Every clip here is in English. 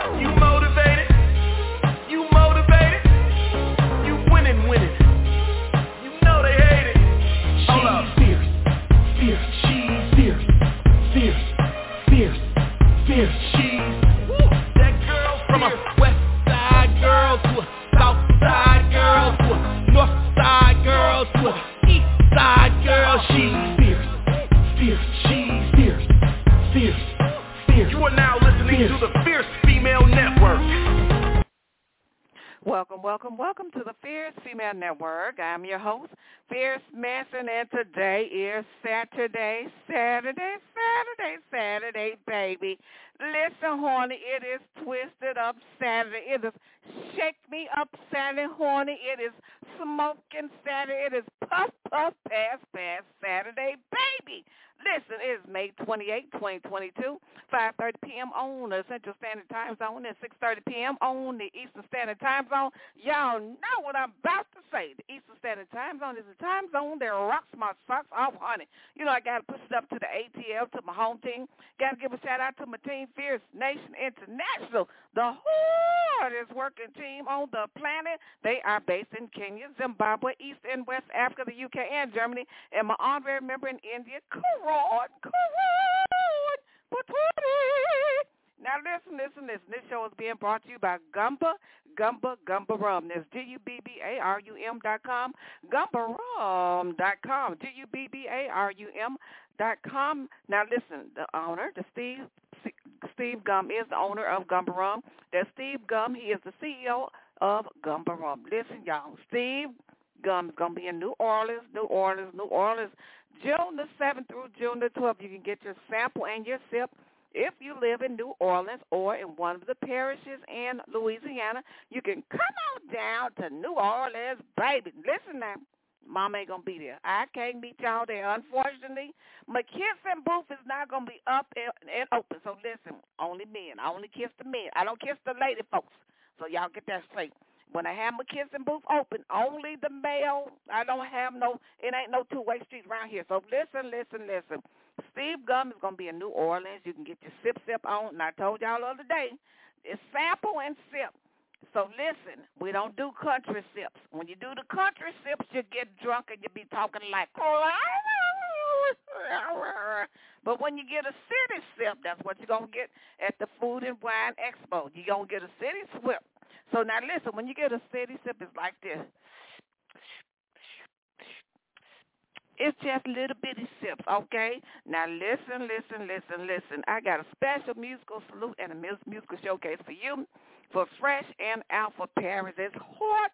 You motivated? You motivated? You winning, winning. You know they hate it. Hold up. Fierce, fierce, she's fierce, fierce, fierce, fierce, she's. Woo, that girl from a west side girl to a south side girl to a north side girl to a east side girl. She's fierce, fierce, she's fierce, fierce, fierce. You are now listening to the Fierce Female Network. Welcome, welcome, welcome to the Fierce Female Network. I'm your host, Fierce Manson, and today is Saturday, baby. Listen, horny, it is Twisted Up Saturday. It is Shake Me Up Saturday, horny. It is Smoking Saturday. It is Puff, Puff, Pass, Pass Saturday, baby. Listen, it is May 28, 2022, 5:30 p.m. on the Central Standard Time Zone and 6:30 p.m. on the Eastern Standard Time Zone. Y'all know what I'm about to say. The Eastern Standard Time Zone is the time zone that rocks my socks off, honey. You know, I got to push it up to the ATL, to my home team. Got to give a shout-out to my team, Fierce Nation International, the hardest working team on the planet. They are based in Kenya, Zimbabwe, East and West Africa, the UK, and Germany, and my honorary member in India, Now listen. This show is being brought to you by Gumba Rum. That's GUBBARUM.com, GumbaRum.com, GUBBARUM.com. Now listen, Steve Gum is the owner of Gumba Rum. That's Steve Gum. He is the CEO of Gumba Rum. Listen, y'all, Steve Gum is going to be in New Orleans, June the 7th through June the 12th. You can get your sample and your sip if you live in New Orleans or in one of the parishes in Louisiana. You can come on down to New Orleans, baby. Listen now, Mama ain't going to be there. I can't meet y'all there, unfortunately. My kissing booth is not going to be up and open. So listen, only men. I only kiss the men. I don't kiss the lady folks. So y'all get that straight. When I have my kissing booth open, only the male. I don't have it ain't no two-way street around here. So listen. Steve Gum is going to be in New Orleans. You can get your sip on. And I told y'all the other day, it's sample and sip. So listen, we don't do country sips. When you do the country sips, you get drunk and you be talking like, but when you get a city sip, that's what you're going to get at the Food and Wine Expo. You're going to get a city sip. So now listen, when you get a city sip, it's like this. It's just little bitty sips, okay? Now listen. I got a special musical salute and a musical showcase for you for Fresh and Alpha Paris. It's hot.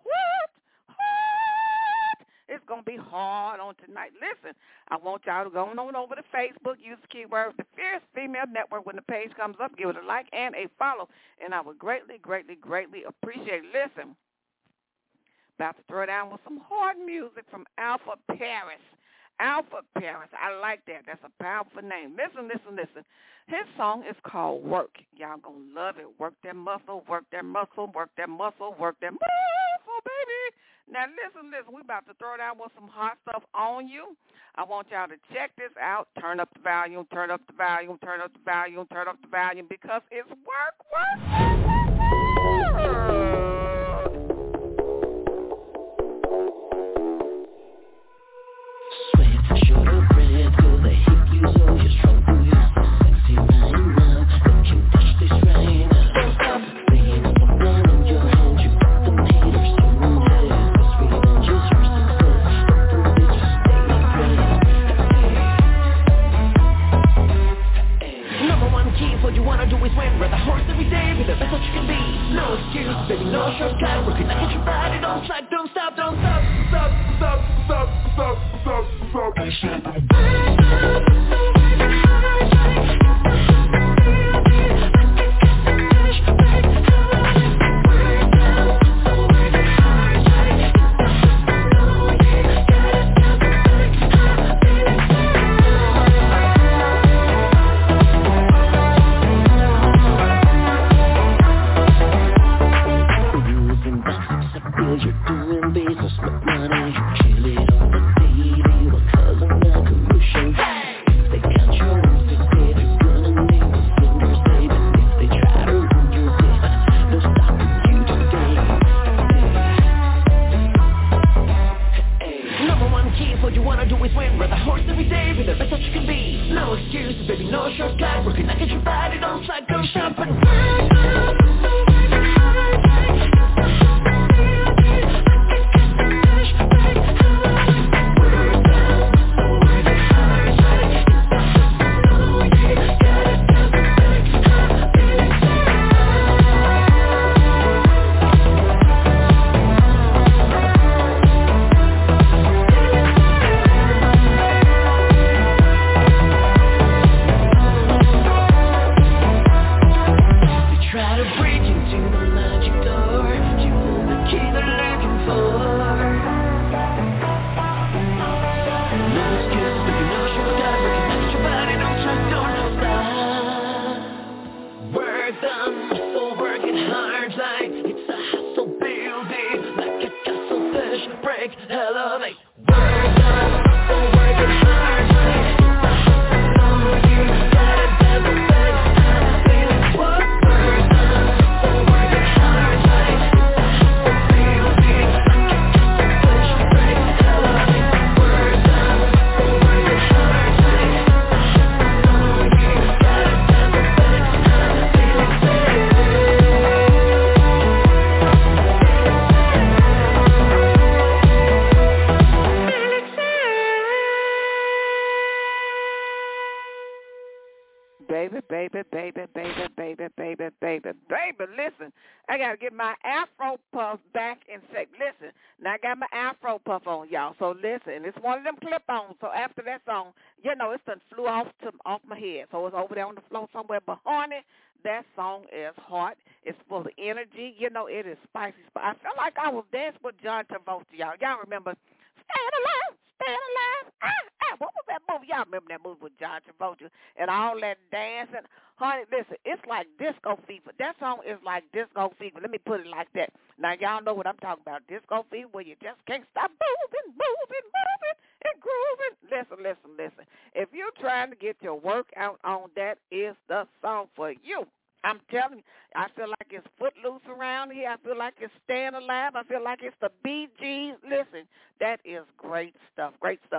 It's going to be hard on tonight. Listen, I want y'all to go on over to Facebook, use the keyword The Fierce Female Network. When the page comes up, give it a like and a follow, and I would greatly appreciate it. Listen, about to throw down with some hard music from Alpha Paris. Alpha Paris, I like that. That's a powerful name. Listen. His song is called Work. Y'all going to love it. Work that muscle, baby. Now, listen, we about to throw down with some hot stuff on you. I want y'all to check this out. Turn up the volume, because it's work. Sweat, sugar, bread, feel the heat, you so you're strong, you're so sexy right now. Let you touch this right now. Don't stop, being someone on your hand, you got them haters turning heads. Cause revenge is your success, don't believe, just stay afraid. Number one key, what you wanna do is win. Ride the horse every day, be the best that you can be. No excuse, baby, no shortcut. Working like your body, don't slack, don't stop. You're doing business with money, chill it on the daily, what cause I'm not commotion. Hey! Baby, listen, I got to get my Afro puff back in shape. Listen, now I got my Afro puff on, y'all. So listen, it's one of them clip-ons. So after that song, it's done flew off my head. So it's over there on the floor somewhere. But honey, that song is hot. It's full of energy. It is spicy. I felt like I was dancing with John Travolta, y'all. Y'all remember Stand Alive, Stand Alive. What was that movie? Y'all remember that movie with John Travolta and all that dancing? Honey, listen, it's like disco fever. That song is like disco fever. Let me put it like that. Now, y'all know what I'm talking about. Disco fever where you just can't stop moving and grooving. Listen. If you're trying to get your workout on, that is the song for you. I'm telling you, I feel like it's Footloose around here. I feel like it's Stand Alive. I feel like it's the Bee Gees. Listen, that is great stuff.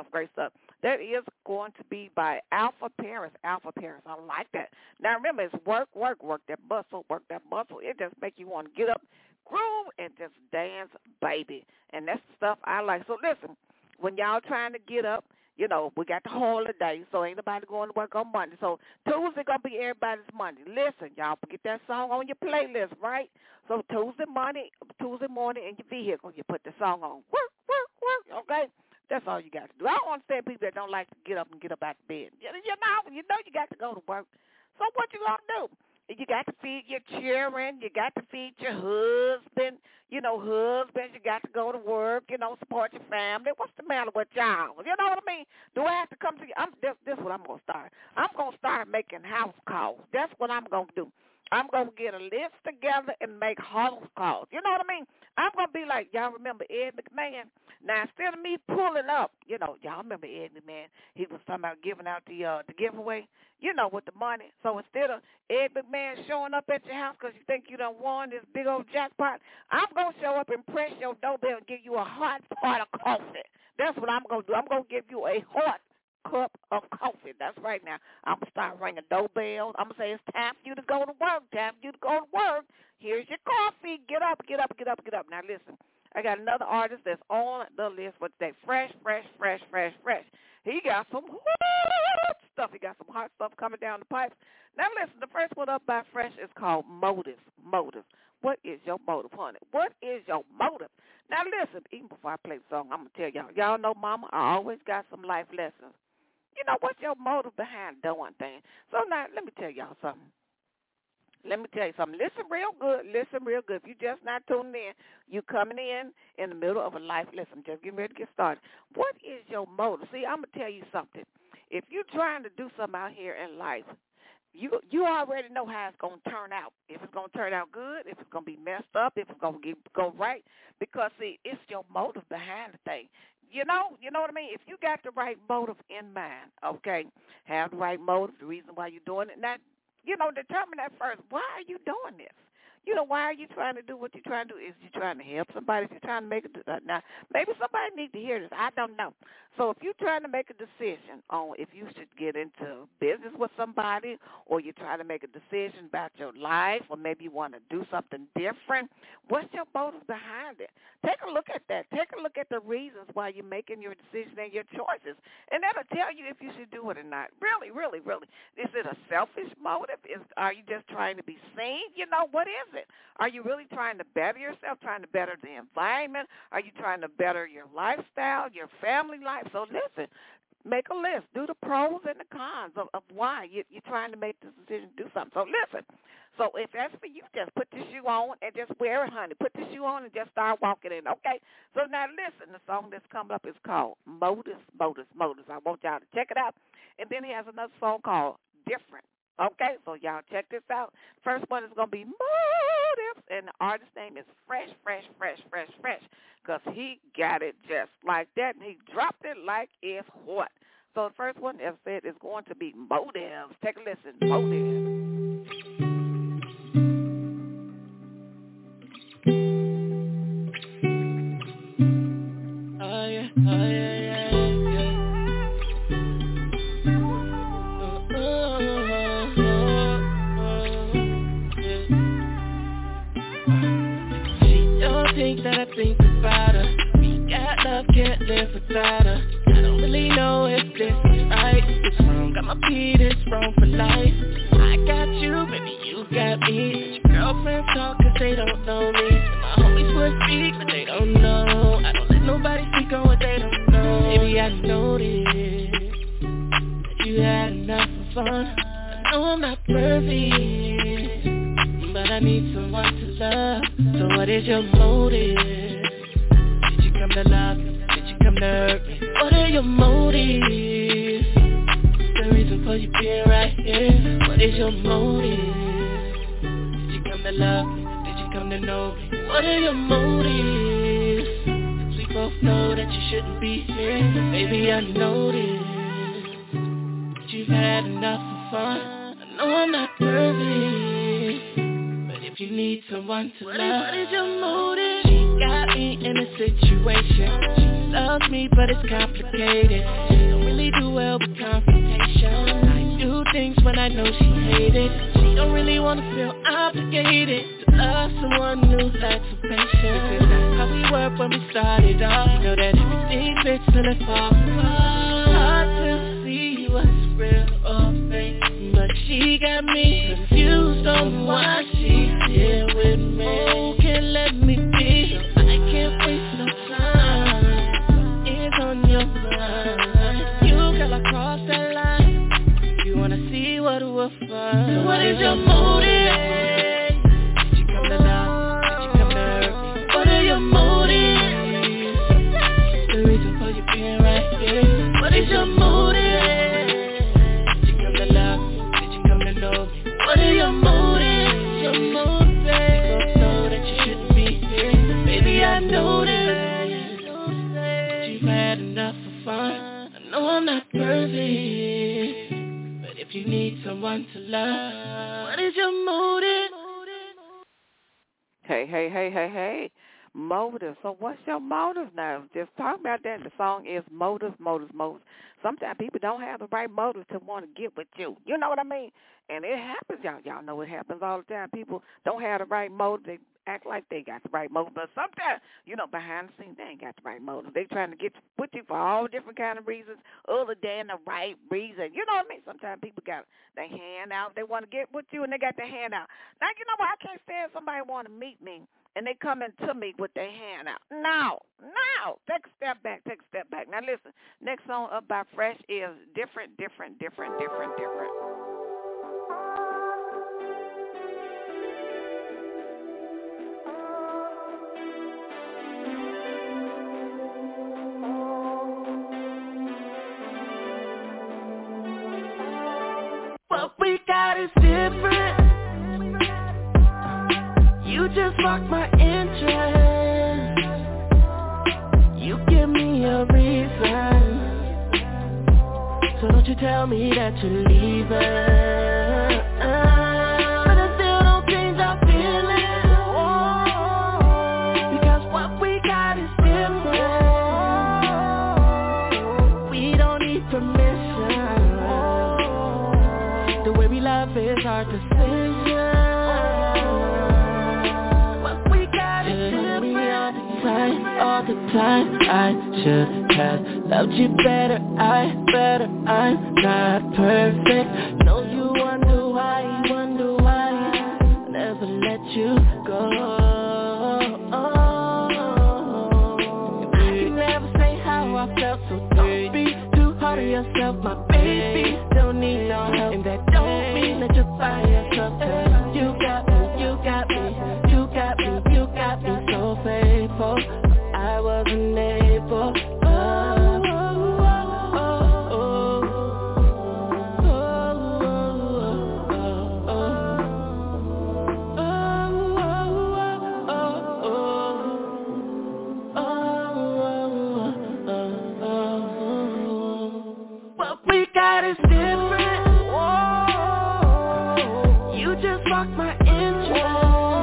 That is going to be by Alpha Paris. I like that. Now, remember, it's work that muscle. It just makes you want to get up, groove, and just dance, baby. And that's the stuff I like. So, listen, when y'all trying to get up, we got the holiday, so ain't nobody going to work on Monday. So Tuesday going to be everybody's Monday. Listen, y'all, get that song on your playlist, right? So Tuesday morning in your vehicle, you put the song on. Work, okay? That's all you got to do. I don't understand people that don't like to get up out of bed. You got to go to work. So what you going to do? You got to feed your children. You got to feed your husband. You got to go to work, support your family. What's the matter with y'all? You know what I mean? Do I have to come to you? This is what I'm going to start. I'm going to start making house calls. That's what I'm going to do. I'm going to get a list together and make house calls. You know what I mean? I'm going to be like, y'all remember Ed McMahon? Now, instead of me pulling up, y'all remember Ed McMahon? He was talking about giving out the giveaway, with the money. So instead of Ed McMahon showing up at your house because you think you done won this big old jackpot, I'm going to show up and press your doorbell and give you a hot pot of coffee. That's what I'm going to do. I'm going to give you a hot cup of coffee. That's right now. I'm going to start ringing doorbells. I'm going to say it's time for you to go to work. Here's your coffee. Get up. Now, listen. I got another artist that's on the list for today. Fresh. He got some hot stuff. He got some hot stuff coming down the pipes. Now, listen, the first one up by Fresh is called Motive. What is your motive, honey? What is your motive? Now, listen, even before I play the song, I'm going to tell y'all. Y'all know, Mama, I always got some life lessons. What's your motive behind doing things? So now, let me tell y'all something. Listen real good. If you just not tuning in, you coming in the middle of a life lesson. Just getting ready to get started. What is your motive? See, I'm going to tell you something. If you're trying to do something out here in life, you already know how it's going to turn out. If it's going to turn out good, if it's going to be messed up, if it's going to go right. Because, see, it's your motive behind the thing. You know what I mean? If you got the right motive in mind, okay, have the right motive, the reason why you're doing it. Now, determine that first. Why are you doing this? You know, why are you trying to do what you're trying to do? Is you trying to help somebody? If you're trying to make a now, maybe somebody needs to hear this. I don't know. So if you're trying to make a decision on if you should get into business with somebody, or you're trying to make a decision about your life, or maybe you want to do something different, what's your motive behind it? Take a look at that. Take a look at the reasons why you're making your decision and your choices, and that'll tell you if you should do it or not. Really, really, really. Is it a selfish motive? Are you just trying to be seen? You know, what is it? Are you really trying to better yourself, trying to better the environment? Are you trying to better your lifestyle, your family life? So listen, make a list. Do the pros and the cons of why you're trying to make this decision to do something. So listen, so if that's for you, just put the shoe on and just wear it, honey. Put the shoe on and just start walking in, okay? So now listen, the song that's coming up is called Motives, Motives, Motives. I want y'all to check it out. And then he has another song called Different. Okay, so y'all check this out. First one is going to be Motives, and the artist's name is Fresh, because he got it just like that, and he dropped it like it's hot. So the first one, as I said, is going to be Motives. Take a listen, Motives. That I think about her. We got love, can't live without her. I don't really know if this is right, it's wrong. Got my beat, it's wrong for life. I got you, baby, you got me. Let your girlfriends talk cause they don't know me. And my homies would speak but they don't know. I don't let nobody speak on what they don't know. Baby, I noticed that you had enough of fun. I know I'm not perfect, but I need someone to love. So what is your motive? Did you come to love me? Did you come to hurt me? What are your motives? The reason for you being right here. What is your motive? Did you come to love me? Did you come to know me? What are your motives? 'Cause we both know that you shouldn't be here. But baby, I noticed that you've had enough of fun. I know I'm not perfect, if you need someone to love, what is your motive? She got me in a situation. She loves me, but it's complicated. She don't really do well with confrontation. I do things when I know she hates it. She don't really want to feel obligated to love someone new like some patience. That's how we were when we started off. You know that everything fits till it falls apart. Hard to see what's real or fake, but she got me confused on why she's here with me. Oh, can't let me be, so I can't waste no time. It's on your mind. You gotta cross that line. You wanna see what we'll find. So what is your motive? Did you come to love? Did you come to hurt me? What are your motives? The reason for you being right here. What is your motive? What are your motives? Your motives. You both know that you shouldn't be here. Baby, I noticed that you've had enough of fun. I know I'm not perfect, but if you need someone to love, what is your motive? Hey. Motive. So what's your motive now? Just talk about that. The song is Motive. Sometimes people don't have the right motive to want to get with you. You know what I mean? And it happens, y'all know it happens all the time. People don't have the right motive. They act like they got the right motive. But sometimes, behind the scenes, they ain't got the right motive. They trying to get with you for all different kind of reasons other than the right reason. You know what I mean? Sometimes people got their hand out. They want to get with you, and they got their hand out. Now, you know what? I can't stand somebody want to meet me, and they come into me with their hand out. No. Take a step back. Now, listen. Next song up by Fresh is Different. What we got is different. You just sparked my interest. You give me a reason. So don't you tell me that you're leaving. But I still don't change our feelings. the time. I should have loved you better. I'm not perfect. Know you wonder why, I never let you go. I can never say how I felt, so don't be too hard on yourself, my baby. Don't need no help, and that don't mean that you're by yourself. You got me so faithful. I wasn't able. What we got is different. Whoa. You just sparked my interest.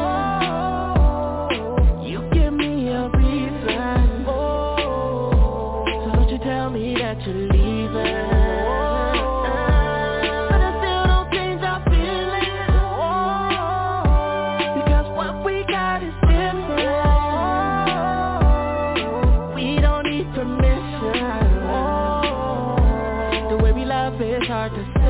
You give me a reason. So don't you tell me that you're leaving. But I still don't change our feelings. Because what we got is different. We don't need permission. The way we love is hard to say.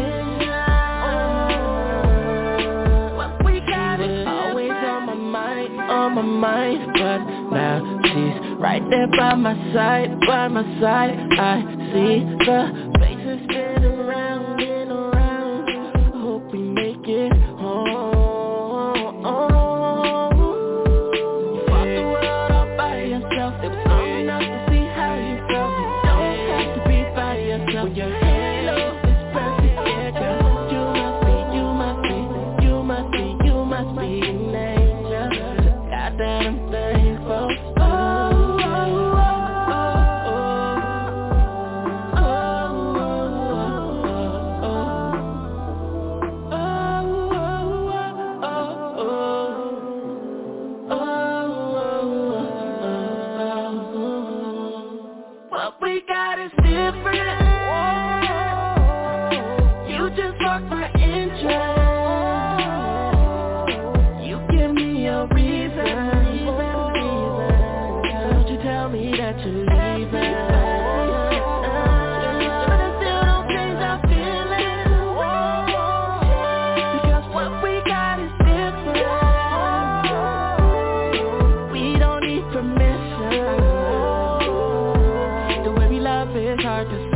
What we got is always on my mind, but now she's right there by my side. I see the faces spin around and around. I hope we make it home. You fought the world all by yourself. It was long enough to see how you felt. You don't have to be by yourself. When your halo is perfect, yeah, girl. You must be an angel. God that I'm thankful. What we got is different. You just sparked my interest. You give me a reason. Don't you tell me that you're leaving. But I still don't change our feelings. Because what we got is different. We don't need permission. The way we love is hard to say.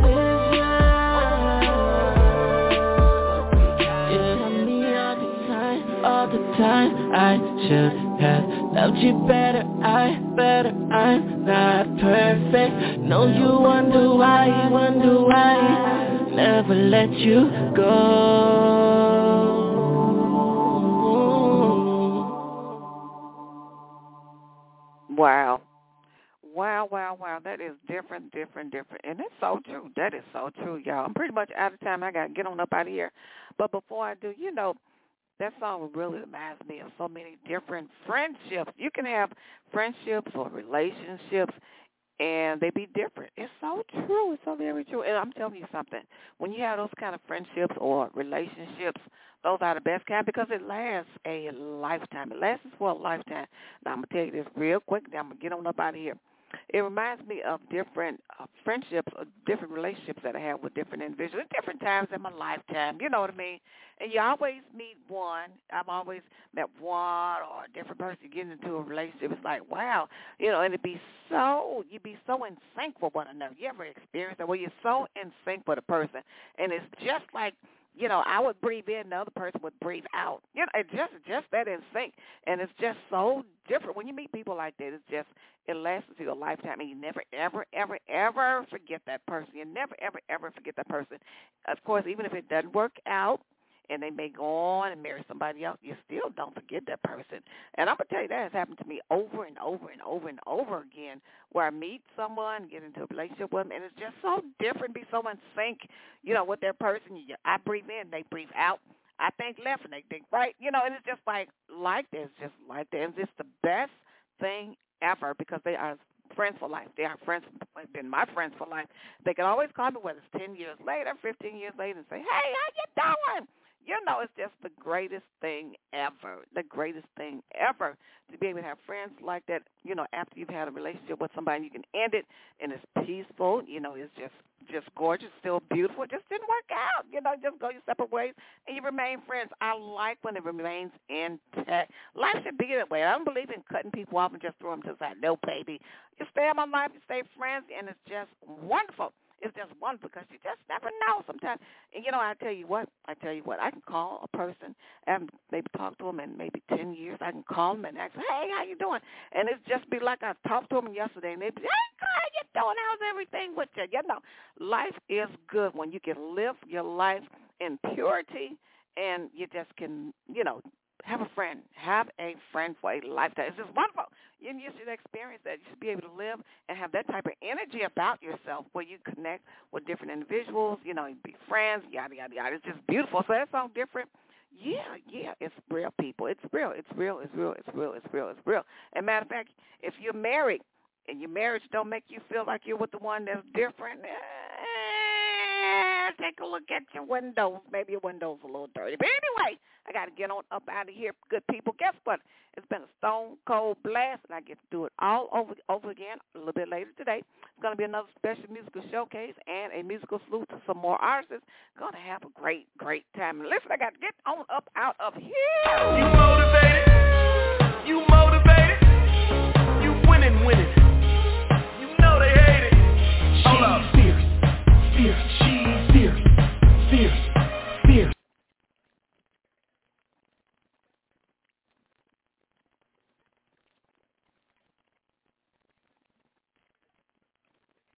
All the time, I should have loved you better. I'm not perfect. Know you wonder why, never let you go. Wow. That is different. And it's so true. That is so true, y'all. I'm pretty much out of time. I got to get on up out of here. But before I do, that song really reminds me of so many different friendships. You can have friendships or relationships, and they be different. It's so true. It's so very true. And I'm telling you something. When you have those kind of friendships or relationships, those are the best kind because it lasts a lifetime. It lasts for a lifetime. Now, I'm going to tell you this real quick. Then I'm going to get on up out of here. It reminds me of different friendships or different relationships that I have with different individuals at different times in my lifetime. You know what I mean? And you always meet one. I've always met one or a different person getting into a relationship. It's like, wow, and you'd be so in sync with one another. You ever experienced that where you're so in sync with a person, and it's just like, I would breathe in, the other person would breathe out. It's just that in sync, and it's just so different. When you meet people like that, it lasts into your lifetime, and you never, ever, ever, ever forget that person. You never, ever, ever forget that person. Of course, even if it doesn't work out, and they may go on and marry somebody else, you still don't forget that person. And I'm going to tell you, that has happened to me over and over and over and over again, where I meet someone, get into a relationship with them, and it's just so different, be so in sync, with their person. I breathe in, they breathe out. I think left and they think right, and it's just like this, just like that. And it's the best thing ever because they are friends for life. They are friends, been my friends for life. They can always call me, whether it's 10 years later, 15 years later, and say, hey, how you doing? It's just the greatest thing ever. The greatest thing ever to be able to have friends like that, after you've had a relationship with somebody, you can end it and it's peaceful. It's just gorgeous, still beautiful. It just didn't work out. Just go your separate ways and you remain friends. I like when it remains intact. Life should be that way. I don't believe in cutting people off and just throw them to the side. No, baby. You stay in my life, you stay friends, and it's just wonderful. It's just wonderful because you just never know sometimes. And, I tell you what, I can call a person and maybe talk to them in maybe 10 years. I can call them and ask, hey, how you doing? And it's just be like I talked to them yesterday, and they'd be, hey, how you doing? How's everything with you? Life is good when you can live your life in purity and you just can, have a friend for a lifetime. It's just wonderful. You should experience that. You should be able to live and have that type of energy about yourself where you connect with different individuals, you be friends, yada, yada, yada. It's just beautiful. So that sounds different. Yeah, it's real, people. It's real. And matter of fact, if you're married and your marriage don't make you feel like you're with the one that's different, take a look at your windows. Maybe your window's a little dirty. But anyway, I got to get on up out of here. Good people, guess what? It's been a stone cold blast, and I get to do it all over again a little bit later today. It's going to be another special musical showcase and a musical salute to some more artists. Going to have a great, great time. And listen, I got to get on up out of here. You motivate